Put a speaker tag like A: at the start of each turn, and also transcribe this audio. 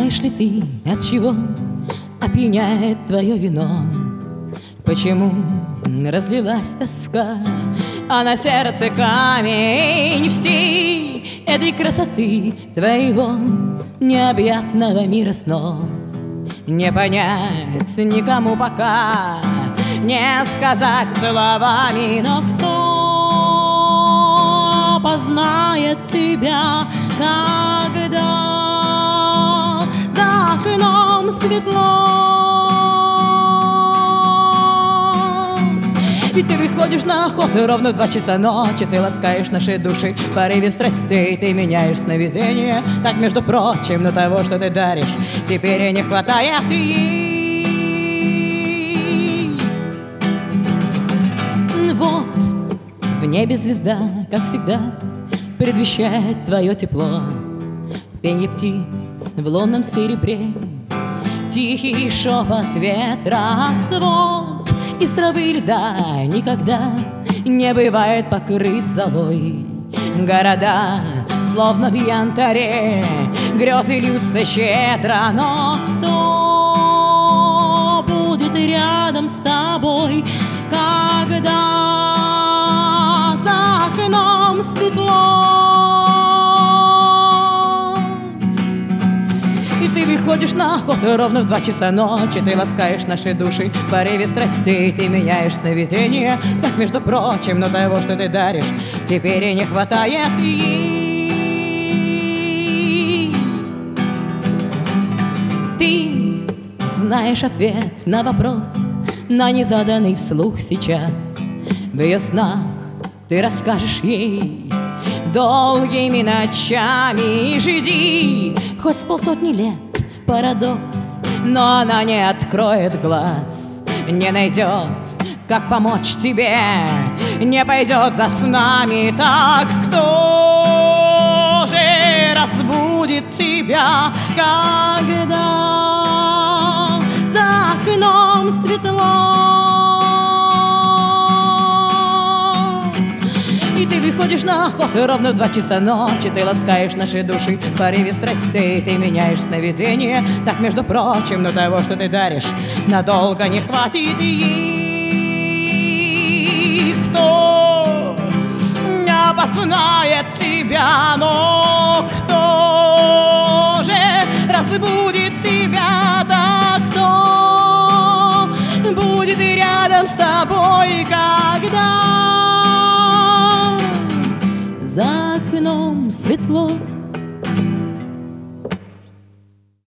A: Знаешь ли ты, от чего опьяняет твое вино? Почему разлилась тоска, а на сердце камень всей этой красоты твоего необъятного мира снов? Не понять никому пока, не сказать словами, но кто познает тебя, когда за окном светло? Ведь ты выходишь на охоту ровно в 2 часа ночи, ты ласкаешь наши души в порыве страстей, ты меняешь сновидение, так, между прочим, но того, что ты даришь, теперь и не хватает ей. Вот в небе звезда, как всегда, предвещает твое тепло. Пенье птиц в лунном серебре, тихий шепот ветра, свод из травы льда никогда не бывает покрыт золой. Города, словно в янтаре, грезы льются щедро, но кто будет рядом с тобой, когда за окном светло? И ты выходишь на охоту ровно в 2 часа ночи, ты ласкаешь наши души в порыве страстей, ты меняешь сновидение, так, между прочим, но того, что ты даришь, теперь и не хватает ей. Ты знаешь ответ на вопрос, на незаданный вслух сейчас. В ее снах ты расскажешь ей долгими ночами, жди хоть с 500 лет, парадокс, но она не откроет глаз, не найдет, как помочь тебе, не пойдет за снами. Так кто же разбудит тебя, когда за окном светло? И ты выходишь на охоту ровно в 2 часа ночи, ты ласкаешь наши души в порыве страстей, ты меняешь сновидение, так, между прочим, но того, что ты даришь, надолго не хватит ей. Кто не опознает тебя, но кто же разбудит тебя, да кто будет и рядом с тобой, когда за окном светло?